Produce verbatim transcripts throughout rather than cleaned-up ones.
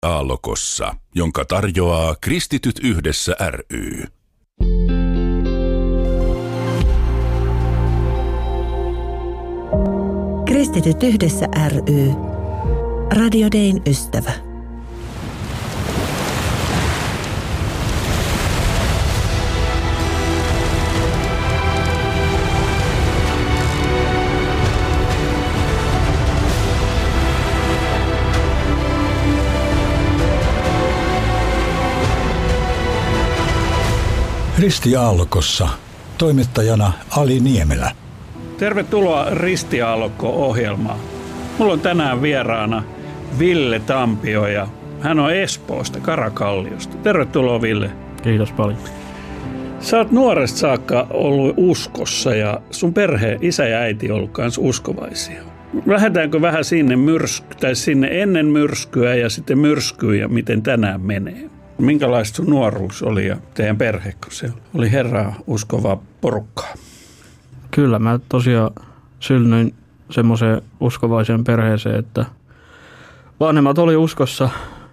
Aallokossa, jonka tarjoaa Kristityt yhdessä ry. Kristityt yhdessä ry. Radio Dayn ystävä. Risti Aallokossa, toimittajana Ali Niemelä. Tervetuloa Risti Aallokko-ohjelmaan. Mulla on tänään vieraana Ville Tampio ja hän on Espoosta, Karakalliosta. Tervetuloa Ville. Kiitos paljon. Sä oot nuoresta saakka ollut uskossa ja sun perhe, isä ja äiti on ollut kanssa uskovaisia. Lähdetäänkö vähän sinne, myrsky, tai sinne ennen myrskyä ja sitten myrskyä ja miten tänään menee? Minkälaista sun nuoruus oli ja teidän perhe, kun se oli Herraa uskovaa porukkaa? Kyllä, mä tosiaan synnyin semmoiseen uskovaiseen perheeseen, että vanhemmat oli uskossa,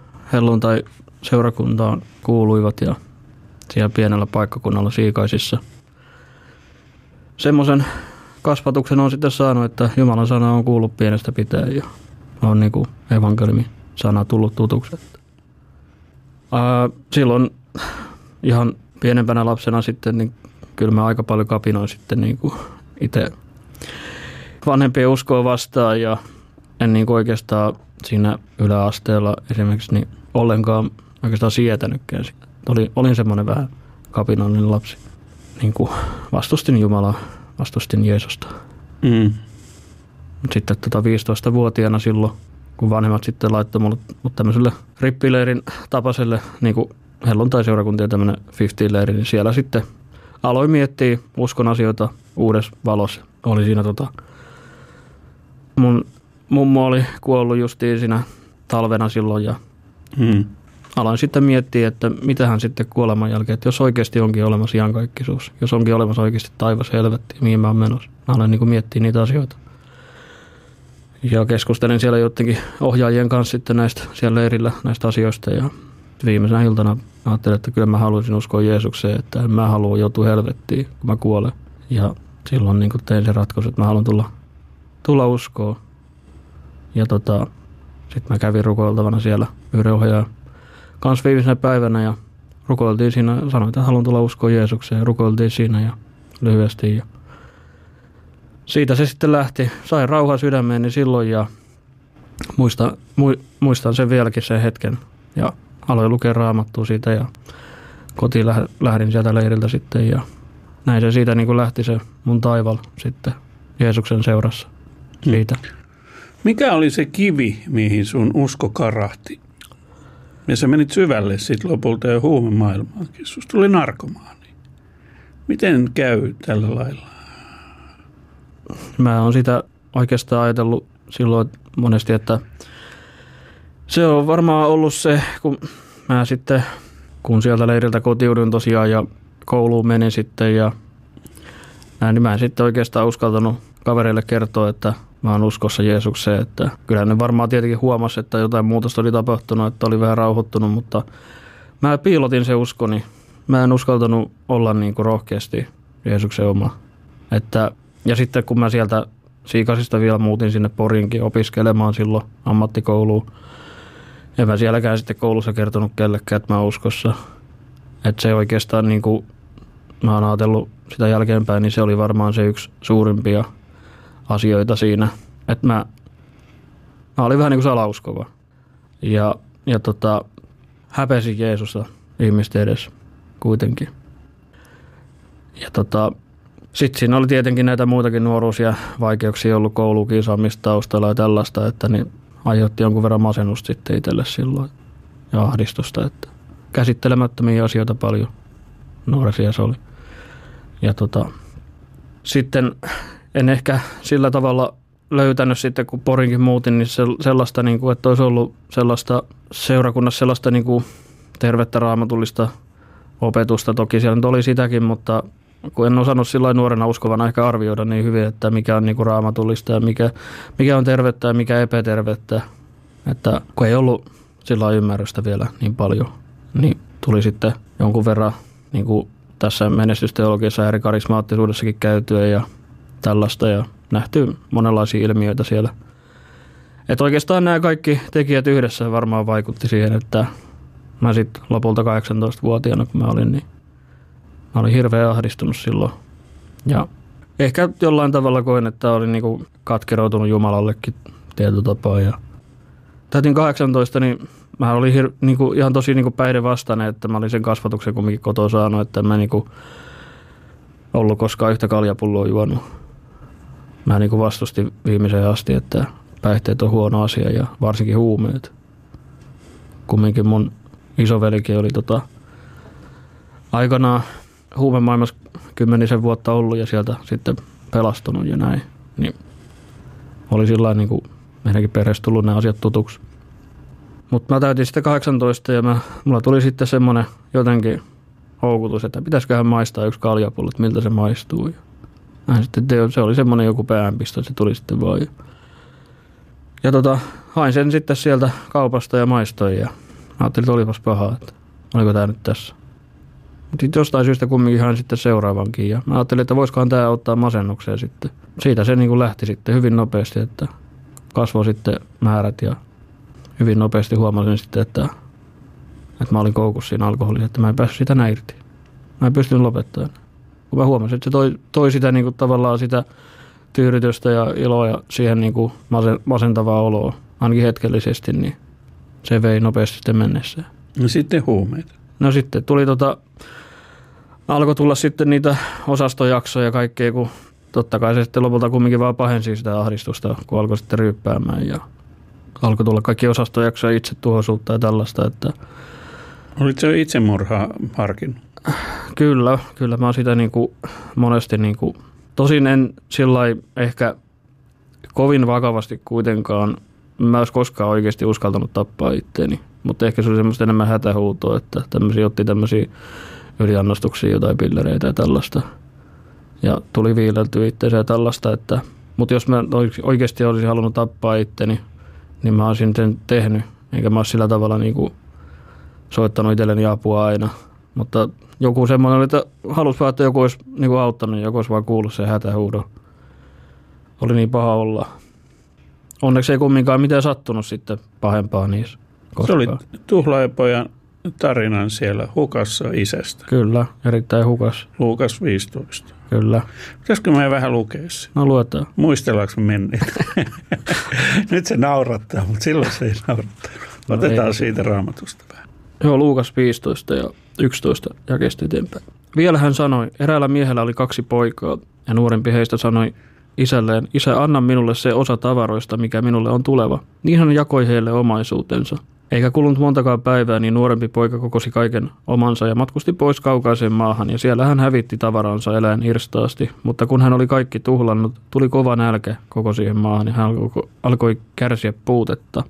helluntai-seurakuntaan kuuluivat ja siellä pienellä paikkakunnalla Siikaisissa. Semmoisen kasvatuksen on sitten saanut, että Jumalan sana on kuullut pienestä pitäen ja on niin kuin evankeliumin sana tullut tutuksi. Ää, silloin ihan pienempänä lapsena sitten, niin kyllä mä aika paljon kapinoin sitten niin kuin itse vanhempien uskoa vastaan ja en niin kuin oikeastaan siinä yläasteella esimerkiksi niin ollenkaan oikeastaan sietänytkään. Oli, olin semmoinen vähän kapinoinen lapsi. Niin kuin vastustin Jumalaa, vastustin Jeesusta. Mm. Sitten tota viisitoistavuotiaana silloin, kun vanhemmat sitten laittoi mulle tämmöiselle rippileirin tapaiselle niin kuin helluntai-seurakuntien tämmöinen viisikymmentä-leiri, niin siellä sitten aloin miettiä uskon asioita uudessa valossa. Oli siinä tota, mun mummo oli kuollut justiin siinä talvena silloin ja mm. aloin sitten miettiä, että mitähän sitten kuoleman jälkeen, että jos oikeasti onkin olemassa iankaikkisuus, jos onkin olemassa oikeasti taivas, helvetti, mihin mä oon menossa. Mä aloin niin kuin miettiä niitä asioita. Ja keskustelin siellä jotenkin ohjaajien kanssa sitten näistä siellä leirillä näistä asioista ja viimeisenä iltana ajattelin, että kyllä mä haluaisin uskoa Jeesukseen, että en mä halua joutua helvettiin, kun mä kuolen. Ja silloin niin tein sen ratkaisun, että mä haluan tulla, tulla uskoon. Ja tota, sitten mä kävin rukoiltavana siellä yhden ohjaajan kanssa viimeisenä päivänä ja rukoiltiin siinä, sanoin, että haluan tulla uskoon Jeesukseen ja rukoiltiin siinä ja lyhyesti. Ja siitä se sitten lähti. Sain rauhaa sydämeeni silloin ja muistan, muistan sen vieläkin sen hetken. Ja aloin lukea Raamattua siitä ja kotiin lähdin sieltä leiriltä sitten ja näin se siitä niin kuin lähti se mun taival sitten Jeesuksen seurassa siitä. Mikä oli se kivi, mihin sun usko karahti? Ja sä menit syvälle sitten lopulta jo huumemaailmaankin. Susta tuli narkomaani. Miten käy tällä lailla? Mä oon sitä oikeastaan ajatellut silloin monesti, että se on varmaan ollut se, kun mä sitten, kun sieltä leiriltä kotiudun tosiaan ja kouluun menin sitten ja näin, niin mä en sitten oikeastaan uskaltanut kavereille kertoa, että mä oon uskossa Jeesukseen, että kyllä ne varmaan tietenkin huomasi, että jotain muutosta oli tapahtunut, että oli vähän rauhoittunut, mutta mä piilotin se uskoni. Mä en uskaltanut olla niin kuin rohkeasti Jeesuksen oma. Että, ja sitten kun mä sieltä Siikasista vielä muutin sinne Porinkin opiskelemaan silloin ammattikouluun, en mä sielläkään sitten koulussa kertonut kellekään, että mä oon uskossa. Että se oikeastaan, niin kuin mä oon ajatellut sitä jälkeenpäin, niin se oli varmaan se yksi suurimpia asioita siinä. Että mä, mä olin vähän niin kuin salauskova. Ja, ja tota, häpesin Jeesusta ihmisten edessä kuitenkin. Ja tota, sitten siinä oli tietenkin näitä muitakin nuoruus- ja vaikeuksia ollut koulukiusaamista taustalla ja tällaista, että niin aiheutti jonkun verran masennusta sitten itselle silloin ja ahdistusta, että käsittelemättömiä asioita paljon nuoresia se oli. Ja tota, sitten en ehkä sillä tavalla löytänyt sitten, kun Porinkin muutin, niin sellaista, niin kuin, että olisi ollut sellaista seurakunnassa sellaista niin kuin tervettä raamatullista opetusta. Toki siellä nyt oli sitäkin, mutta kun en osannut silloin nuorena uskovana ehkä arvioida niin hyvin, että mikä on niin kuin raamatullista ja mikä, mikä on tervettä ja mikä epätervettä. Että kun ei ollut sillä ymmärrystä vielä niin paljon. Niin tuli sitten jonkun verran niin kuin tässä menestysteologiassa ja eri karismaattisuudessakin käytyä ja tällaista ja nähty monenlaisia ilmiöitä siellä. Että oikeastaan nämä kaikki tekijät yhdessä varmaan vaikutti siihen, että mä sitten lopulta kahdeksantoistavuotiaana kun mä olin, niin mä olin hirveän ahdistunut silloin. Ja ehkä jollain tavalla koin, että olin niinku katkeroutunut Jumalallekin tietyllä tapaa. Ja täytin kahdeksantoista, niin mä olin hir- niinku ihan tosi niinku päihdevastainen, että mä olin sen kasvatuksen kumminkin kotoa saanut, että mä niinku ollut koskaan yhtä kaljapulloa juonut. Mä niinku vastustin viimeiseen asti, että päihteet on huono asia ja varsinkin huumeet. Kumminkin mun isovelikin oli tota, aikanaan huumemaailmassa kymmenisen vuotta ollut ja sieltä sitten pelastunut ja näin. Niin oli sillä niin kuin meidänkin perheessä tullut nämä asiat tutuksi. Mutta mä täytin sitten kahdeksantoista ja mä, mulla tuli sitten semmoinen jotenkin houkutus, että pitäisiköhän maistaa yksi kaljapullo, että miltä se maistuu. Ja mä sitten tein, se oli semmoinen joku päänpisto, että se tuli sitten vaan. Ja tota, hain sen sitten sieltä kaupasta ja maistoin ja mä ajattelin, että olipas pahaa, että oliko tää nyt tässä. Mutta sitten jostain syystä kumminkin hain sitten seuraavankin ja mä ajattelin, että voisikohan tää ottaa masennukseen sitten. Siitä se niin kuin lähti sitten hyvin nopeasti, että kasvoi sitten määrät ja hyvin nopeasti huomasin sitten, että, että mä olin koukussa siinä alkoholissa, että mä en päässyt sitä näin irti. Mä en pystynyt lopettamaan. Kun mä huomasin, että se toi, toi sitä niin kuin tavallaan sitä tyydytystä ja iloa ja siihen niin kuin masentavaa oloa, ainakin hetkellisesti, niin se vei nopeasti sitten mennessään. No sitten huumeita. No sitten tuli tota, alkoi tulla sitten niitä osastojaksoja ja kaikkea, kun totta kai se sitten lopulta kumminkin vaan pahensi sitä ahdistusta, kun alkoi sitten ryyppäämään ja alkoi tulla kaikki osastojaksoja, itsetuhoisuutta ja tällaista, että olitko se itsemurhaa harkinnut? Kyllä, kyllä mä oon sitä niin kuin monesti niin kuin, tosin en sillai ehkä kovin vakavasti kuitenkaan, mä en olisi koskaan oikeasti uskaltanut tappaa itteeni, mutta ehkä se oli semmoista enemmän hätähuutoa, että tämmöisiä otti tämmöisiä yliannostuksia, jotain pillereitä ja tällaista. Ja tuli viileltyä itseensä ja tällaista, että, mutta jos mä oikeasti olisin halunnut tappaa itteni, niin mä olisin sen tehnyt, eikä mä olisi sillä tavalla niin kuin soittanut itselleni apua aina. Mutta joku semmoinen oli, että halusi vaan, että joku olisi niin kuin auttanut, joku olisi vaan kuullut sen hätähuudon. Oli niin paha olla. Onneksi ei kumminkaan mitään sattunut sitten pahempaa niissä koskaan. Se oli tuhlaajapojan tarinan siellä hukassa isästä. Kyllä, erittäin hukas. Luukas viisitoista. Kyllä. Pitäisikö mä vähän lukea sen? No luetaan. Muistellaanko menneet? Nyt se naurattaa, mutta silloin se ei naurattaa. Otetaan no siitä Raamatusta vähän. Joo, Luukas viisitoista ja yksitoista ja kesti eteenpäin. Vielä hän sanoi, eräällä miehellä oli kaksi poikaa ja nuorempi heistä sanoi isälleen, isä, anna minulle se osa tavaroista, mikä minulle on tuleva. Niin hän jakoi heille omaisuutensa. Eikä kulunut montakaan päivää, niin nuorempi poika kokosi kaiken omansa ja matkusti pois kaukaiseen maahan, ja siellä hän hävitti tavaransa eläen irstaasti. Mutta kun hän oli kaikki tuhlannut, tuli kova nälkä koko siihen maahan, ja hän alkoi, alkoi kärsiä puutetta.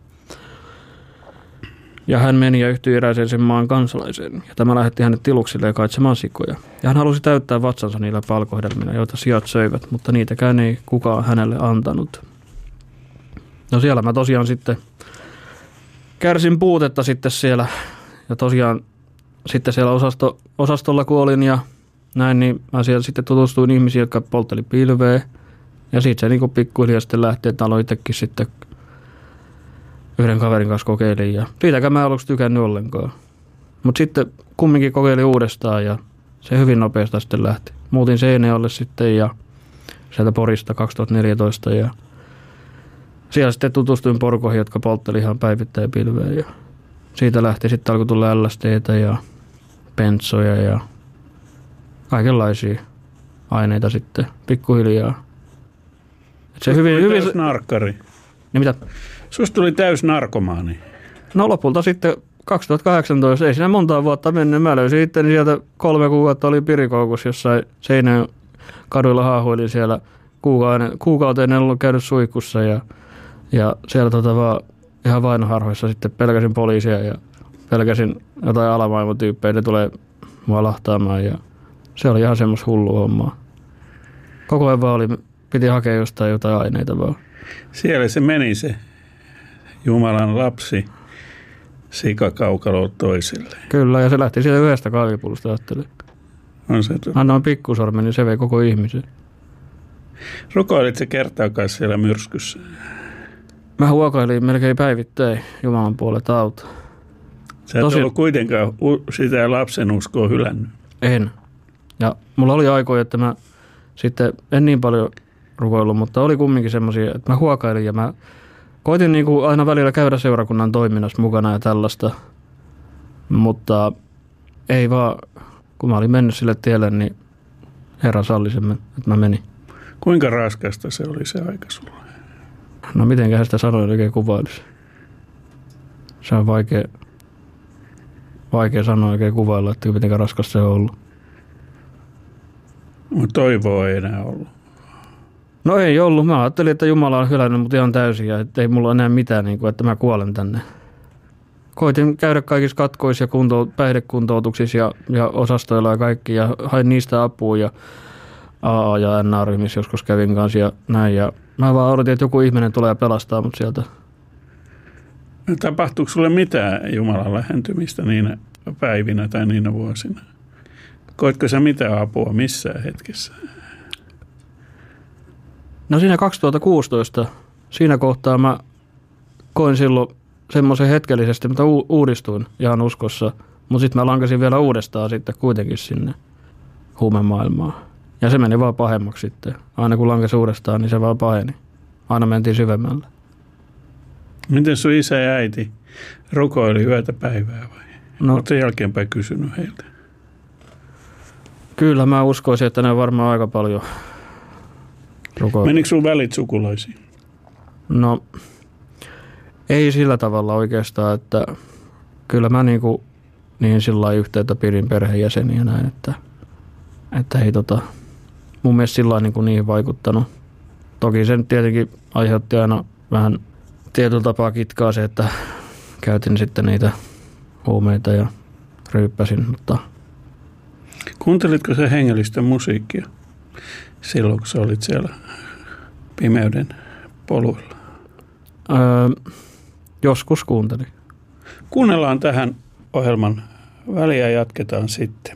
Ja hän meni ja yhtyi eräiseen sen maan kansalaiseen, ja tämä lähetti hänet tiluksilleen kaitsemaan sikoja. Ja hän halusi täyttää vatsansa niillä palkohedelmillä, joita sijat söivät, mutta niitäkään ei kukaan hänelle antanut. No siellä mä tosiaan sitten kärsin puutetta sitten siellä, ja tosiaan sitten siellä osasto, osastolla kun olin ja näin, niin mä siellä sitten tutustuin ihmisiin, jotka poltteli pilveä. Ja siitä se niin kuin pikkuhiljaa sitten lähti, että aloin itsekin sitten yhden kaverin kanssa kokeilin. Ja siitäkään mä en aluksi tykännyt ollenkaan. Mutta sitten kumminkin kokeilin uudestaan ja se hyvin nopeasti sitten lähti. Muutin Seinäjoelle sitten ja sieltä Porista kaksituhattaneljätoista ja siellä sitten tutustuin porukoihin, jotka poltteli ihan päivittäin pilveä ja siitä lähti sitten alkoi tulla L S D:tä ja pentsoja ja kaikenlaisia aineita sitten pikkuhiljaa. Et se hyvin, hyvin täys narkkari. Niin mitä? Susta tuli täys narkomaani. No lopulta sitten kaksituhattakahdeksantoista, ei siinä montaa vuotta mennyt. Mä löysin itteni sieltä kolme kuukautta oli pirikoukussa jossain Seinäjoen kaduilla haahuilin siellä kuukauden, kuukauteen en ollut käynyt suihkussa ja Ja siellä tota vaan ihan vainoharhoissa sitten pelkäsin poliisia ja pelkäsin jotain alamaailmatyyppejä, ne tulee mua lahtaamaan ja se oli ihan semmoista hullua hommaa. Koko ajan vaan oli, piti hakea jostain jotain aineita vaan. Siellä se meni se Jumalan lapsi sikakaukaloon toisille. Kyllä, ja se lähti siitä yhdestä kahvipullosta, ajattelin. On se tu- Annoin pikkusormen, niin se vei koko ihmisen. Rukoilit se kertaakaan siellä myrskyssä? Mä huokailin melkein päivittäin Jumalan puolelta auta. Sä et Tosi- ollut kuitenkaan u- sitä lapsen uskoa hylännyt. En. Ja mulla oli aikoja, että mä sitten en niin paljon rukoillut, mutta oli kumminkin semmoisia, että mä huokailin ja mä koitin niin kuin aina välillä käydä seurakunnan toiminnassa mukana ja tällaista. Mutta ei vaan, kun mä olin mennyt sille tielle, niin Herra salli sen, että mä menin. Kuinka raskasta se oli se aika sulle? No mitenköhän sitä sanoin oikein kuvailisi. Se on vaikea, vaikea sanoa oikein kuvailla, että mitenkä raskas se on ollut. Mutta toivoa ei enää ollut. No ei ollut. Mä ajattelin, että Jumala on hylännyt mut ihan täysin ja että ei mulla ole enää mitään, niin kuin, että mä kuolen tänne. Koitin käydä kaikissa katkoissa ja kunto, päihdekuntoutuksissa ja, ja osastoilla ja kaikki ja hain niistä apua ja A A- ja N A-ryhmissä joskus kävin kanssa ja näin. Ja mä vaan odotin, että joku ihminen tulee pelastaa mut sieltä. Tapahtuuko sulle mitään Jumalan lähentymistä niinä päivinä tai niinä vuosina? Koitko sä mitään apua missään hetkessä? No siinä kaksituhattakuusitoista, siinä kohtaa mä koin silloin semmoisen hetkellisesti, mutta u- uudistuin ihan uskossa. Mutta sitten mä lankasin vielä uudestaan sitten kuitenkin sinne huumemaailmaan. Ja se meni vaan pahemmaksi sitten. Aina kun lankasin uudestaan, niin se vaan paheni. Aina mentiin syvemmälle. Miten sun isä ja äiti rukoili yötä päivää vai? No, Oletko jälkeenpäin kysynyt heiltä? kyllä mä uskoisin, että ne on varmaan aika paljon rukoilla. Menikö sun välit sukulaisiin? No, ei sillä tavalla oikeastaan, että kyllä mä niinku niin sillä lailla yhteyttä pidin perheenjäseniä näin, että, että ei tota, mun mielestä sillä lailla niinku niihin vaikuttanut. Toki sen tietenkin aiheutti aina vähän tietyllä tapaa kitkaa se, että käytin sitten niitä huumeita ja ryyppäsin, mutta Kuuntelitko sä hengellistä musiikkia silloin, kun sä olit siellä pimeyden poluilla? öö, joskus kuuntelin. Kuunnellaan tähän ohjelman väliä ja jatketaan sitten.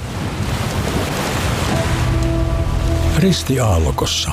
Ristiaallokossa.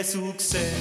Jeesuksen.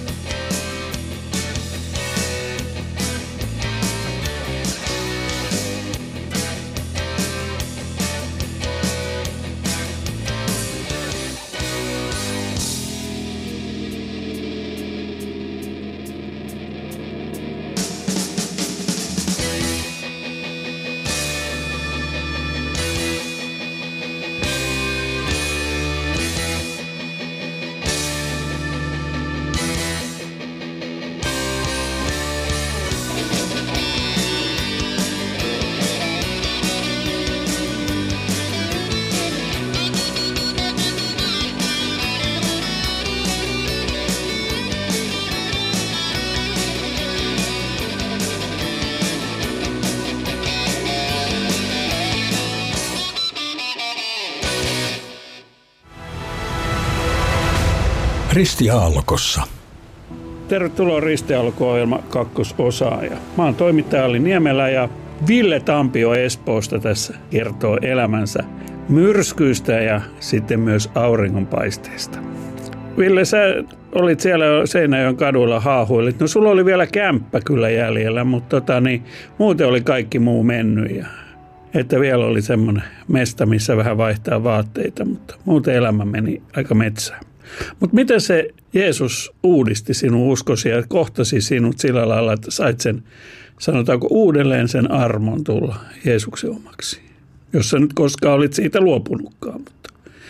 Ristiaallokossa. Tervetuloa Ristiaalloko-ohjelma kakkososaan. Mä oon toimittaja Ali Niemelä ja Ville Tampio Espoosta tässä kertoo elämänsä myrskyistä ja sitten myös auringonpaisteista. Ville, sä olit siellä Seinäjoen kadulla, haahuilit. No sulla oli vielä kämppä kyllä jäljellä, mutta tota, niin, muuten oli kaikki muu mennyt. Ja, että vielä oli semmoinen mesta, missä vähän vaihtaa vaatteita, mutta muuten elämä meni aika metsään. Mutta miten se Jeesus uudisti sinun uskosi ja kohtasi sinut sillä lailla, että sait sen, sanotaanko uudelleen sen armon tulla Jeesuksen omaksi? Jos sä nyt koskaan olit siitä luopunutkaan. Mutta.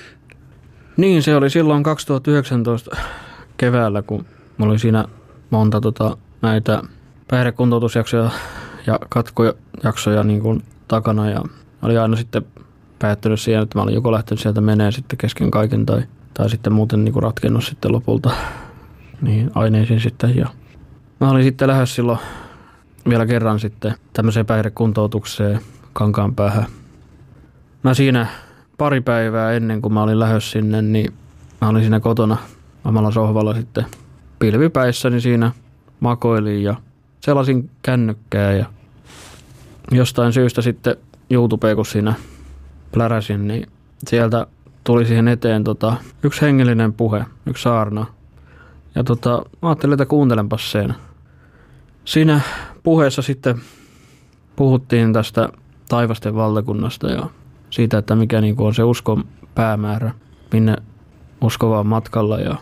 Niin, se oli silloin kaksituhattayhdeksäntoista keväällä, kun mulla oli siinä monta tota, näitä päihdekuntoutusjaksoja ja katkojaksoja niin kuin takana. Ja oli aina sitten päättynyt siihen, että mä olin joko lähtenyt sieltä menee sitten kesken kaiken tai Tai sitten muuten niin kuin ratkennut sitten lopulta niin aineisiin sitten. Ja mä olin sitten lähes silloin vielä kerran sitten tämmöiseen päihdekuntoutukseen Kankaanpäähän. Mä siinä pari päivää ennen kuin mä olin lähes sinne, niin mä olin siinä kotona omalla sohvalla sitten pilvipäissäni siinä makoilin ja selasin kännykkää ja jostain syystä sitten YouTubeen, kun siinä pläräsin, niin sieltä tuli siihen eteen tota, yksi hengellinen puhe, yksi saarna. Ja tota, mä ajattelin, että kuuntelenpas sen. Siinä puheessa sitten puhuttiin tästä taivasten valtakunnasta ja siitä, että mikä niinku on se uskon päämäärä, minne uskova on matkalla. Ja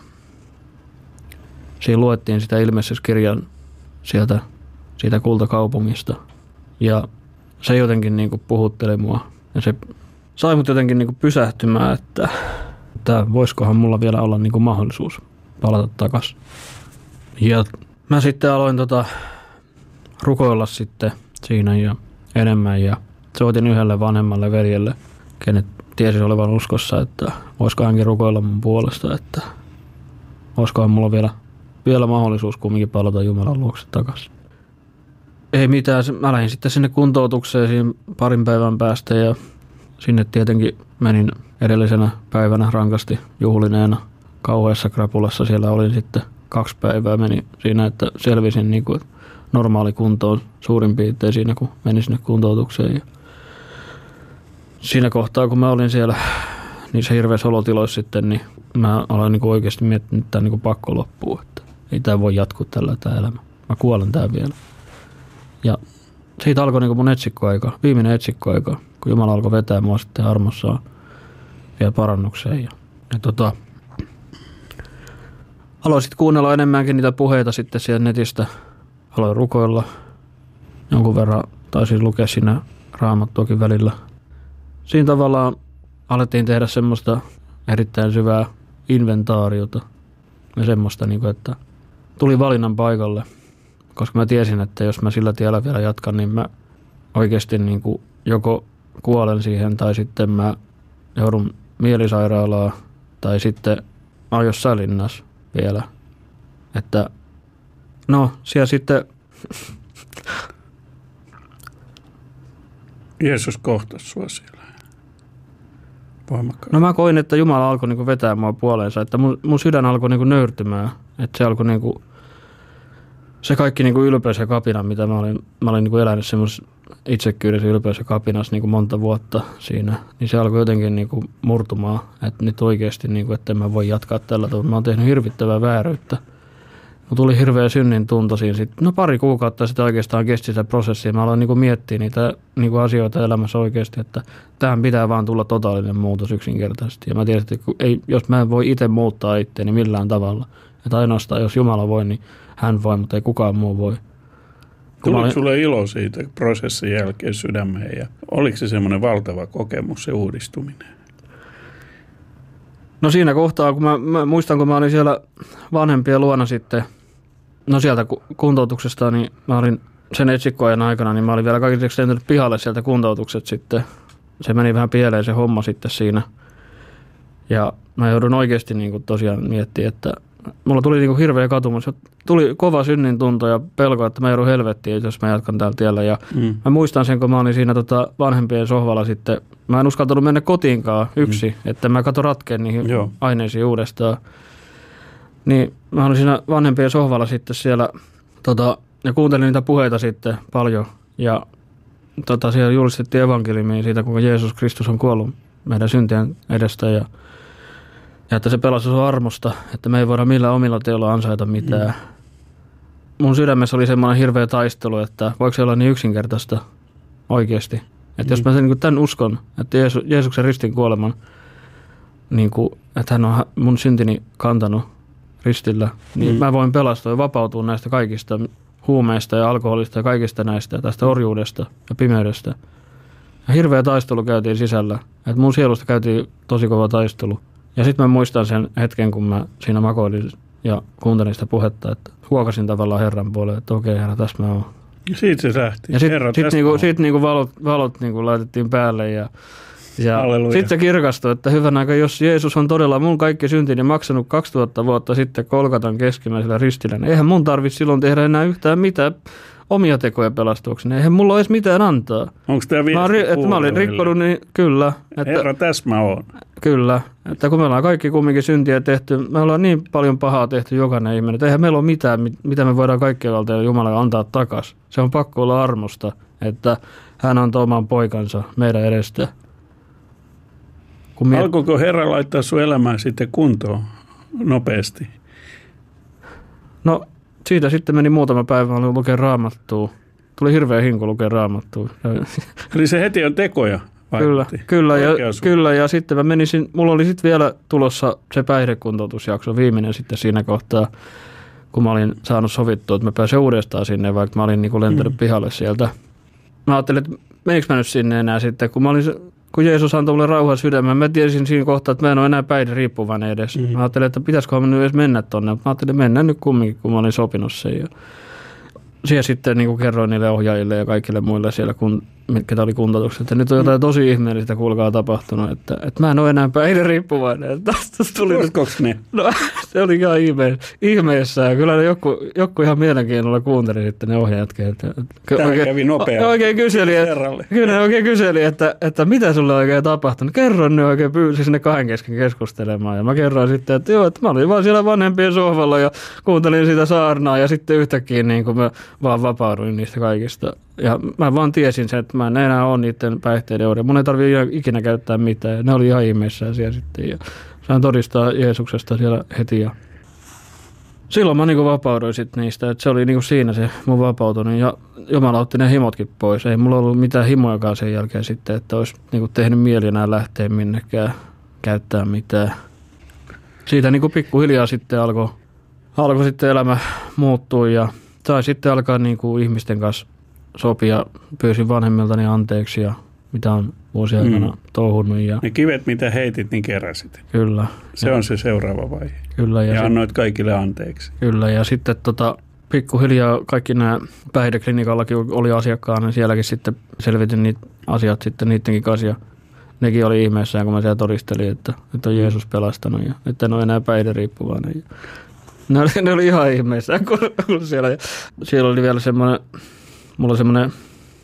siinä luettiin sitä ilmestyskirjan sieltä, siitä kultakaupungista. Ja se jotenkin niinku puhutteli mua ja se sai mut jotenkin niinku pysähtymään, että, että voisikohan mulla vielä olla niinku mahdollisuus palata takaisin. Ja mä sitten aloin tota rukoilla sitten siinä ja enemmän ja soitin yhdelle vanhemmalle veljelle, kenet tiesi olevan uskossa, että voisiko hänkin rukoilla mun puolesta, että olisikohan mulla vielä, vielä mahdollisuus kumminkin palata Jumalan luokse takaisin. Ei mitään, mä lähdin sitten sinne kuntoutukseen siinä parin päivän päästä ja sinne tietenkin menin edellisenä päivänä rankasti juhlineena kauheassa krapulassa. Siellä olin sitten kaksi päivää meni siinä, että selvisin niin kuin normaali kuntoon suurin piirtein siinä, kun menin sinne kuntoutukseen. Ja siinä kohtaa, kun mä olin siellä niissä hirveissä olotiloissa sitten, niin mä aloin niin kuin oikeasti miettiä, että tämä niin kuin pakko loppuu. Että ei tämä voi jatkuu tällä tämä elämä. Mä kuolen tää vielä. Ja siitä alkoi niin kuin mun etsikkoaika, viimeinen etsikkoaika, kun Jumala alkoi vetää mua sitten armossaan vielä parannukseen. Ja, ja tota, aloin sitten kuunnella enemmänkin niitä puheita sitten sieltä netistä. Aloin rukoilla. Jonkun verran taisin lukea siinä Raamattuakin välillä. Siinä tavallaan alettiin tehdä semmoista erittäin syvää inventaariota. Ja semmoista, niin kuin, että tuli valinnan paikalle. Koska mä tiesin, että jos mä sillä tiellä vielä jatkan, niin mä oikeasti niin kuin joko kuolen siihen tai sitten mä joudun mielisairaalaan tai sitten mä oon jossain linnassa vielä. Että no siellä sitten Jeesus kohtasi sua siellä voimakkaasti. No mä koin, että Jumala alkoi niin kuin vetää mua puoleensa, että mun, mun sydän alkoi niin kuin nöyrtymään, että se alkoi niin kuin se kaikki niin kuin ylpeys ja kapina, mitä mä olin, mä olin niin kuin elänyt semmoisessa itsekkyydessä ylpeys ja kapinassa niin kuin monta vuotta siinä, niin se alkoi jotenkin niin kuin murtumaan, että nyt oikeasti, niin kuin, että en mä voi jatkaa tällä tavalla. Mä oon tehnyt hirvittävää vääryyttä. Mulla tuli hirveä synnin tunto siinä. Sitten, no pari kuukautta sitten oikeastaan kesti sitä prosessia. Mä aloin niin kuin miettiä niitä niin kuin asioita elämässä oikeasti, että tähän pitää vaan tulla totaalinen muutos yksinkertaisesti. Ja mä tiesin, että ei, jos mä en voi itse muuttaa itseäni millään tavalla, että ainoastaan jos Jumala voi, niin hän voi, mutta ei kukaan muu voi. Tuliko olin... sulle ilo siitä prosessin jälkeen sydämeen ja oliko se semmoinen valtava kokemus, se uudistuminen? No siinä kohtaa, kun mä, mä muistan, kun mä olin siellä vanhempien luona sitten, no sieltä kuntoutuksesta, niin mä olin sen etsikkoajan aikana, niin mä olin vielä kaikilleksi lentänyt pihalle sieltä kuntoutukset sitten. Se meni vähän pieleen se homma sitten siinä. Ja mä joudun oikeasti niin kuin tosiaan miettimään, että mulla tuli niin kuin hirveä katumus. Tuli kova synnin tunto ja pelko, että mä joudun helvettiin, jos mä jatkan tällä tiellä. Ja mm. mä muistan sen, kun mä olin siinä tota vanhempien sohvalla sitten. Mä en uskaltanut mennä kotiinkaan yksi, mm. että mä katso ratkeen niihin Joo. aineisiin uudestaan. Niin mä olin siinä vanhempien sohvalla sitten siellä tota, ja kuuntelin niitä puheita sitten paljon. Ja tota, siellä julistettiin evankeliumia siitä, kuinka Jeesus Kristus on kuollut meidän syntien edestä ja Ja että se pelastus on armosta, että me ei voida millään omilla teoilla ansaita mitään. Mm. Mun sydämessä oli semmoinen hirveä taistelu, että voiko se olla niin yksinkertaista oikeasti. Että mm. jos mä sen, tämän uskon, että Jeesus, Jeesuksen ristin kuoleman, niin kuin, että hän on mun syntini kantanut ristillä, niin mm. mä voin pelastua ja vapautua näistä kaikista huumeista ja alkoholista ja kaikista näistä, tästä orjuudesta ja pimeydestä. Ja hirveä taistelu käytiin sisällä. Että mun sielusta käytiin tosi kova taistelu. Ja sitten mä muistan sen hetken, kun mä siinä makoilin ja kuuntelin sitä puhetta, että huokasin tavallaan Herran puolelle, että okei herra, tässä mä oon. Ja siitä se lähti. Ja sitten sit niinku, sit niinku valot, valot niinku laitettiin päälle ja, ja sitten se kirkastui, että hyvän aika, jos Jeesus on todella mun kaikki syntini maksanut kaksituhatta vuotta sitten Kolkatan keskimmäisellä ristillä, niin eihän mun tarvitse silloin tehdä enää yhtään mitään omia tekoja pelastuakseni. Eihän mulla ole edes mitään antaa. Onko tämä viesti mä, että mä olin rikkonut, niin kyllä. Että, herra, tässä mä oon. Kyllä. Että kun me ollaan kaikki kumminkin syntiä tehty, me ollaan niin paljon pahaa tehty jokainen ihminen, että eihän meillä ole mitään, mitä me voidaan kaikkialta Jumalalle antaa takaisin. Se on pakko olla armosta, että hän antoi oman poikansa meidän edestä. Miet... Alkoiko Herra laittaa sun elämää sitten kuntoon nopeasti? No siitä sitten meni muutama päivä, olin lukea Raamattua. Tuli hirveä hinku lukea Raamattua. Eli se heti on tekoja vaikutti. Kyllä, kyllä ja, kyllä ja sitten mä menisin, mulla oli sitten vielä tulossa se päihdekuntoutusjakso viimeinen sitten siinä kohtaa, kun mä olin saanut sovittua, että mä pääsen uudestaan sinne, vaikka mä olin niin kuin lentänyt mm. pihalle sieltä. Mä ajattelin, että menikö mä nyt sinne enää sitten, kun mä olin, kun Jeesus antoi mulle rauhan sydämään, mä tiesin siinä kohtaa, että mä en ole enää päihde riippuvainen edes. Mm. Mä ajattelin, että pitäisikö mä nyt edes mennä tonne, mutta mä ajattelin, että mennään nyt kumminkin, kun mä olin sopinut sen. Ja siellä sitten niin kuin kerroin niille ohjaajille ja kaikille muille siellä, kun, ketä oli kuntoutuksessa, että nyt on jotain tosi ihmeellistä kuulkaa tapahtunut, että, että mä en ole enää päihde riippuvainen. Uskoiko ne? No se oli ihan ihme, ihmeessä ja kyllä ne joku, joku ihan mielenkiinnolla kuunteli sitten ne ohjaajatkin. Että, Tämä oikein, kävi nopeasti. Oikein kyseli, että, kyllä ne oikein kyseli, että, että mitä sulle oikein tapahtunut. Kerron ne oikein pyysi sinne kahden kesken keskustelemaan ja mä kerroin sitten, että joo, että mä olin vaan siellä vanhempien sohvalla ja kuuntelin sitä saarnaa ja sitten yhtäkkiä niin kuin mä vaan vapauduin niistä kaikista. Ja mä vaan tiesin sen, että mä en enää ole niiden päihteiden oire. Mun ei tarvitse ikinä käyttää mitään. Ne oli ihan ihmeissään siellä sitten. Ja sain todistaa Jeesuksesta siellä heti. Ja silloin mä niinku vapauduin sitten niistä. Että se oli niinku siinä se mun vapautuminen. Ja Jumala otti ne himotkin pois. Ei mulla ollut mitään himojakaan sen jälkeen sitten, että olisi niinku tehnyt mieli enää lähteä minnekään käyttää mitään. Siitä niinku pikkuhiljaa sitten alkoi alko sitten elämä muuttua ja sai sitten alkaa niinku ihmisten kanssa sopia, pyysin vanhemmiltani anteeksi ja mitä on vuosien aikana mm. touhunut. Ja ne kivet, mitä heitit, niin keräsit. Kyllä. Se ja on se seuraava vaihe. Kyllä. Ja, ja sit, annoit kaikille anteeksi. Kyllä, ja sitten tota, pikkuhiljaa kaikki nämä päihdeklinikallakin oli asiakkaana, niin sielläkin sitten selvitin niitä asiat sitten niidenkin kanssa. Ja nekin oli ihmeessään, kun mä siellä todistelin, että nyt on Jeesus pelastanut ja nyt en ole enää päihderiippuvainen. Ja ne oli, ne oli ihan ihmeissään, kun, kun siellä, siellä oli vielä semmoinen, mulla oli semmoinen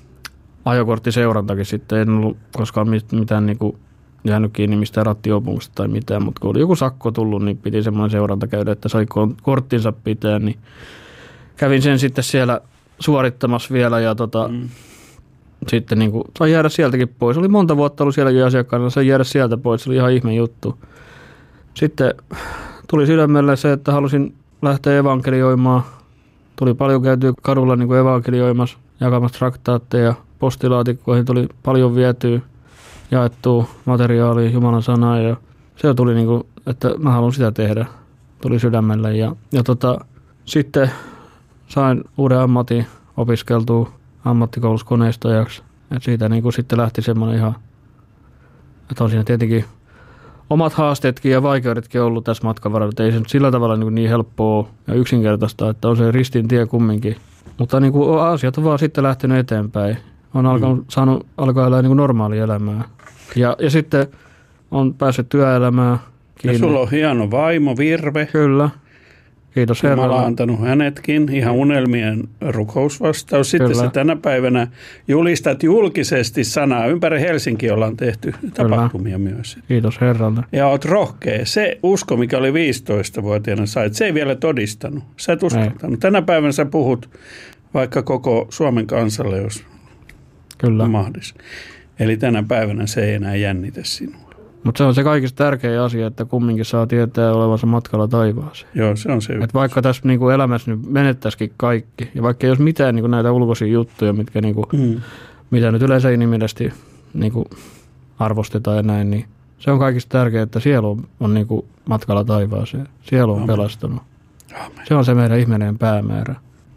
ajokorttiseurantakin sitten, en ollut koskaan mitään niin kuin jäänyt kiinni mistään rattiopumusta tai mitään, mutta kun oli joku sakko tullut, niin piti semmoinen seuranta käydä, että sai korttinsa pitää, niin kävin sen sitten siellä suorittamassa vielä ja tota, mm. sitten niin kuin, sain jäädä sieltäkin pois. Oli monta vuotta ollut sielläkin asiakkaana, sain jäädä sieltä pois. Se oli ihan ihme juttu. Sitten tuli sydämelle se, että halusin lähteä evankelioimaan. Tuli paljon käytyä kadulla niin kuin evankelioimassa, jakamassa traktaatteja. Postilaatikkoihin tuli paljon vietyä, jaettua materiaalia, Jumalan sanaa. Ja se tuli niin kuin, että mä haluan sitä tehdä. Tuli sydämelle. Ja, ja tota, sitten sain uuden ammatin opiskeltua ammattikoulussa koneistajaksi. Et siitä niin kuin sitten lähti semmoinen ihan, että on siinä tietenkin omat haasteetkin ja vaikeudetkin ollut tässä matkan varrella. Ei se nyt sillä tavalla niin, niin helppoa ja yksinkertaista, että on se ristin tie kumminkin. Mutta niin kuin asiat on vaan sitten lähtenyt eteenpäin. On alkanut, mm. saanut alkaa elää niin kuin normaalia elämää. Ja, ja sitten on päässyt työelämään kiinni. Ja sulla on hieno vaimo, Virve. Kyllä. Kiitos Herralle. Jumala on antanut hänetkin, ihan unelmien rukousvastaus. Sitten Kyllä. se tänä päivänä julistat julkisesti sanaa. Ympäri Helsinki ollaan tehty tapahtumia Kyllä. myös. Kiitos Herralle. Ja oot rohkea. Se usko, mikä oli viisitoistavuotiaana sait, se ei vielä todistanut. Sä et uskaltanut. Tänä päivänä sä puhut vaikka koko Suomen kansalle, jos Kyllä. mahdis. Eli tänä päivänä se ei enää jännitä sinua. Mutta se on se kaikista tärkein asia, että kumminkin saa tietää olevansa matkalla taivaaseen. Joo, se on se. Et vaikka tässä niinku elämässä nyt menettäisikin kaikki, ja vaikka ei olisi mitään niinku näitä ulkoisia juttuja, mitkä niinku, mm. mitä nyt yleensä inhimillisesti niinku arvostetaan ja näin, niin se on kaikista tärkeää, että sielu on, on niinku matkalla taivaaseen. Sielu on Amen. pelastunut. Amen. Se on se meidän ihmeinen päämäärä.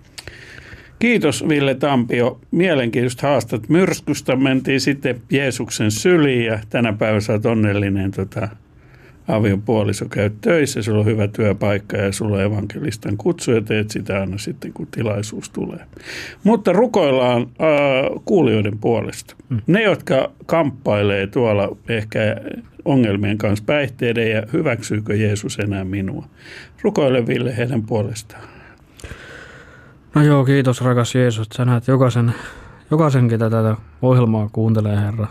Kiitos Ville Tampio. Mielenkiintoista haastat. Myrskystä mentiin sitten Jeesuksen syliin ja tänä päivänä sä oot onnellinen tota, aviopuoliso käy töissä. Sulla on hyvä työpaikka ja sulla on evankelistan kutsu ja teet sitä aina sitten, kun tilaisuus tulee. Mutta rukoillaan äh, kuulijoiden puolesta. Mm. Ne, jotka kamppailee tuolla ehkä ongelmien kanssa päihteiden ja hyväksyykö Jeesus enää minua. Rukoile Ville heidän puolestaan. No joo, kiitos rakas Jeesus, että sä näet jokaisen, jokaisen, ketä tätä ohjelmaa kuuntelee, Herra.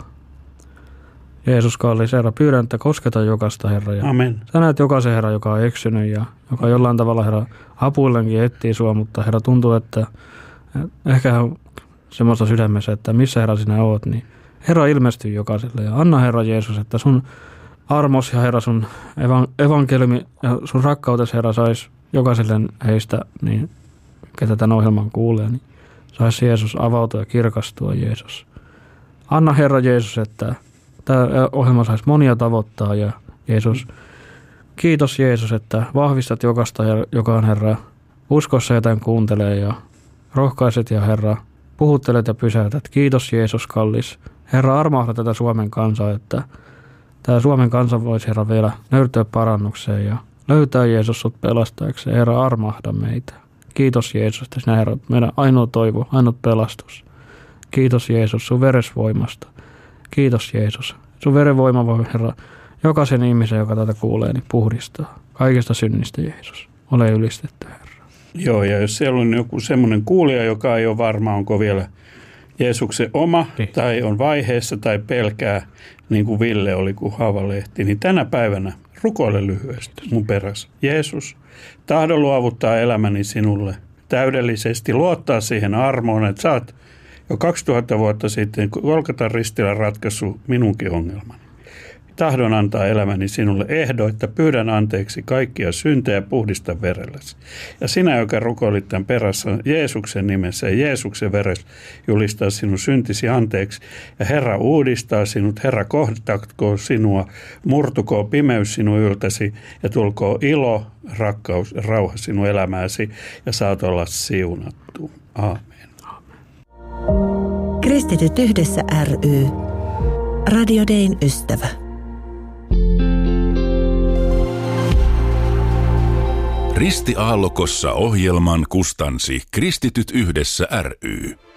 Jeesus kallis, Herra, pyydän, että kosketa jokaista, Herra. Ja Amen. Sä näet jokaisen, Herra, joka on eksynyt ja joka jollain tavalla, Herra, apuillenkin etsii sua, mutta Herra, tuntuu, että ehkä on semmoista sydämessä, että missä, Herra, sinä oot, niin Herra ilmestyy jokaiselle. Ja anna, Herra Jeesus, että sun armos ja, Herra, sun evankeliumi ja sun rakkautesi, Herra, saisi jokaiselle heistä, niin ketä tämän ohjelman kuulee, niin saisi Jeesus avautua ja kirkastua, Jeesus. Anna Herra Jeesus, että tämä ohjelma saisi monia tavoittaa ja Jeesus, kiitos Jeesus, että vahvistat jokaista ja joka on Herra uskossa ja tämän kuuntelee ja rohkaiset ja Herra puhuttelet ja pysäytät. Kiitos Jeesus kallis. Herra armahda tätä Suomen kansaa, että tämä Suomen kansa voisi Herra vielä nöyrtyä parannukseen ja löytää Jeesus sut pelastajakseen. Herra armahda meitä. Kiitos Jeesus, että sinä Herra, meidän ainoa toivo, ainoa pelastus. Kiitos Jeesus sun veresvoimasta. Kiitos Jeesus. Sun verenvoima voi Herra jokaisen ihmisen, joka tätä kuulee, niin puhdistaa kaikista synnistä Jeesus. Ole ylistetty Herra. Joo, ja jos siellä on joku semmoinen kuulija, joka ei ole varma, onko vielä Jeesuksen oma niin. tai on vaiheessa tai pelkää, niin kuin Ville oli, kun haavalehti, niin tänä päivänä rukoile lyhyesti mun perässä. Jeesus, tahdon luovuttaa elämäni sinulle täydellisesti, luottaa siihen armoon, että sä oot jo kaksituhatta vuotta sitten Golgatan ristillä ratkaisu minunkin ongelmani. Tahdon antaa elämäni sinulle ehdoitta, pyydän anteeksi kaikkia syntejä, puhdista verelläsi. Ja sinä, joka rukoilit tämän perässä Jeesuksen nimessä ja Jeesuksen veressä, julistaa sinun syntisi anteeksi. Ja Herra uudistaa sinut, Herra kohdatko sinua, murtukoo pimeys sinun yltäsi ja tulkoo ilo, rakkaus ja rauha sinun elämääsi ja saat olla siunattu. Aamen. Kristityt yhdessä ry. Radio Dayn ystävä. Risti Aallokossa ohjelman kustansi Kristityt yhdessä ry.